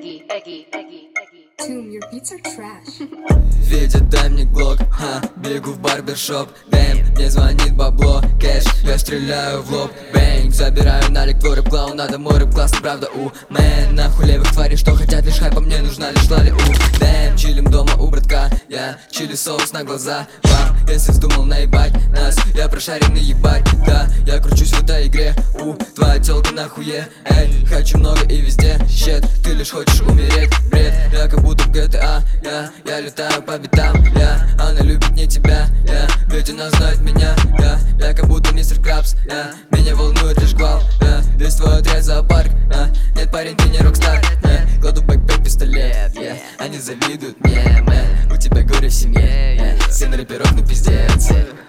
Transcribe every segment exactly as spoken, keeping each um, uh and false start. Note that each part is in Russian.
Eggy, Eggy, Eggy, Eggy. Tomb, your beats are trash. Видят, дай мне глок, ха, бегу в барбершоп. Дэм, мне звонит бабло, кэш, я стреляю в лоб. Бэнг, забираю налик, твой рэп клоун, надо мой рэп классный, правда, у мэн. Нахуй левых тварей, что хотят лишь хайпа, мне нужна лишь лали, у дэм. Чилим дома у братка, я чили соус на глаза. Вам, если вздумал наебать нас, я прошаренный ебать, да. Я кручусь в этой игре, у твоя тёлка нахуе. Эй, хочу много и везде, щет, ты лишь хочешь умереть, бред. Я как будто в джи ти эй, я, я летаю по битам, я, она любит не тебя, я, ведь она знает меня, я, я как будто мистер Крабс, я, меня волнует лишь гвал, я, весь твой отряд зоопарк, а, нет, парень, ты не рокстар, я, кладу бэкпэк, пистолет, я, они завидуют мне, мэн, у тебя горе в семье, я, сын рэперов, ну пиздец.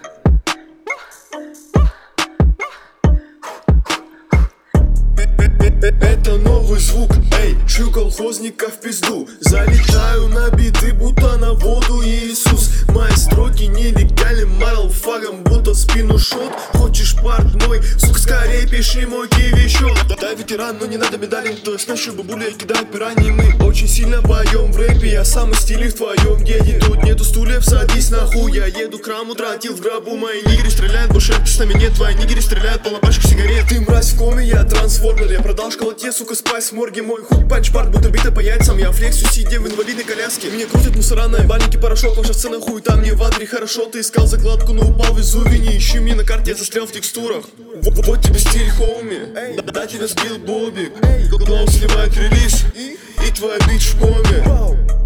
Это новый звук, эй, шлю колхозника в пизду. Залетаю на биты, будто на воду Иисус. Мои строки нелегальным майлфагом, будто в спину шот. Хочешь парт мой, сука, скорее пиши мой киви счет. Да, ветеран, но не надо медалей, то есть нашу бабуля я кидаю пираньи. Мы очень сильно поем в рэпе, я самый стиль в твоем еде. Тут нету стульев, садись нахуй, я еду к храму, тратил в гробу. Мои нигеры стреляют, больше с нами нет, твои нигеры стреляют, полна пачка сигарет. Ты мразь в коме, я трансформер, я продал в школоте, сука, спайс в морге. Мой хук панчпарт, будто бита по яйцам. Я флексю, сидя в инвалидной коляске. Меня крутит мусорная, бальники, порошок. Ваша сцена хуй, там не в Андре, хорошо. Ты искал закладку, но упал в Везувий. Не ищи мне на карте, я застрял в текстурах. Вот, вот тебе стиль, хоуми. Да, да тебя сбил Бобик. Клоун сливает релиз, и твоя бич в коме.